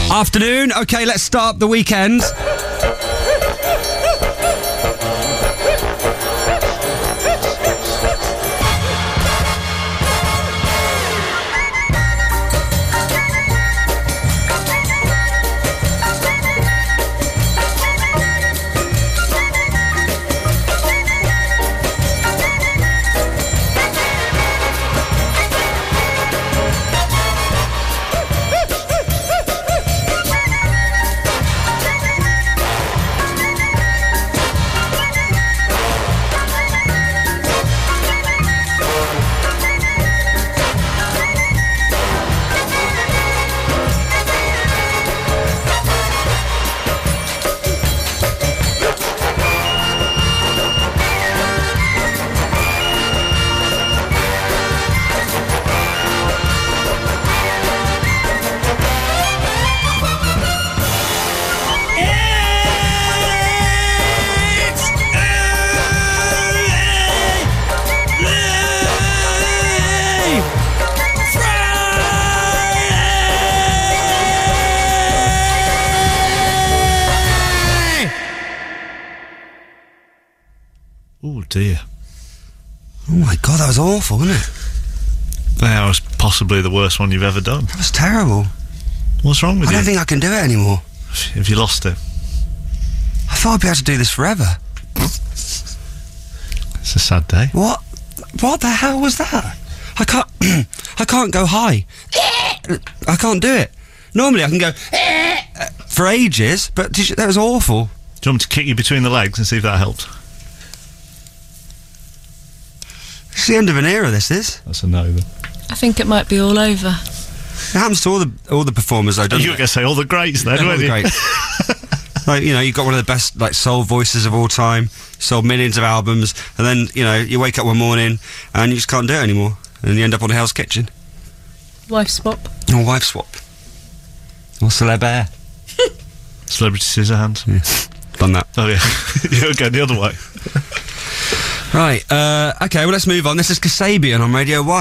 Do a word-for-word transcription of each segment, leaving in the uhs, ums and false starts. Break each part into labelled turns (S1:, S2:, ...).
S1: Afternoon. Okay, let's start the weekend.
S2: Oh dear.
S1: Oh my God, that was awful, wasn't it?
S2: That was possibly the worst one you've ever done.
S1: That was terrible.
S2: What's wrong with
S1: I
S2: you?
S1: don't think I can do it anymore.
S2: Have you lost it?
S1: I thought I'd be able to do this forever.
S2: It's a sad day.
S1: What? What the hell was that? I can't. I can't go high. I can't do it. Normally I can go for ages, but did you, that was awful.
S2: Do you want me to kick you between the legs and see if that helped?
S1: It's the end of an era, this is.
S2: That's a no, then.
S3: I think it might be all over.
S1: It happens to all the all the performers, though, doesn't
S2: You were
S1: it?
S2: going to say all the greats then,
S1: Yeah, all
S2: weren't
S1: the
S2: you?
S1: greats. Like, you know, you've got one of the best, like, soul voices of all time, sold millions of albums, and then, you know, you wake up one morning and you just can't do it anymore, and you end up on Hell's Kitchen.
S3: Wife swap.
S1: Or wife swap. Or celeb air.
S2: Celebrity Scissorhands.
S1: Yeah. Done that.
S2: Oh, yeah. You're going the other way.
S1: Right, uh, okay, well, let's move on. This is Kasabian on Radio one.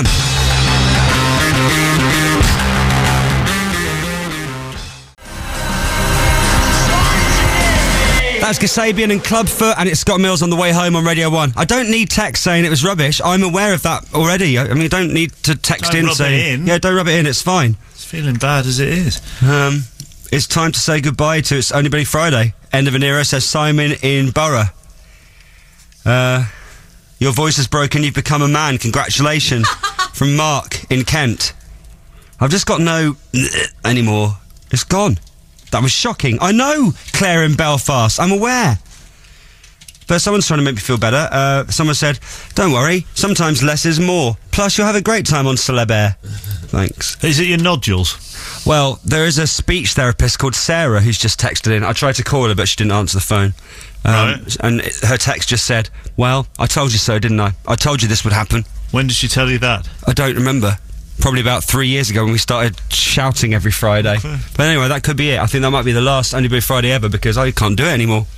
S1: That's Kasabian and Clubfoot, and it's Scott Mills on the way home on Radio one. I don't need text saying it was rubbish. I'm aware of that already. I, I mean, you don't need to text
S2: Don't
S1: in
S2: rub it
S1: saying...
S2: in.
S1: Yeah, don't rub it in, it's fine.
S2: It's feeling bad as it is.
S1: Um, it's time to say goodbye to It's Only Bloody Friday. End of an era, says Simon in Borough. Uh... Your voice is broken, you've become a man. Congratulations. From Mark in Kent. I've just got no anymore. It's gone. That was shocking. I know Claire in Belfast. I'm aware. But someone's trying to make me feel better. Uh, someone said, don't worry, sometimes less is more. Plus, you'll have a great time on Celeb Air. Thanks.
S2: Is it your nodules?
S1: Well, there is a speech therapist called Sarah who's just texted in. I tried to call her, but she didn't answer the phone. Um,
S2: Right.
S1: And it, her text just said, well, I told you so, didn't I? I told you this would happen.
S2: When did she tell you that?
S1: I don't remember. Probably about three years ago when we started shouting every Friday.
S2: Okay.
S1: But anyway, that could be it. I think that might be the last Only Bloody Friday ever because I can't do it anymore.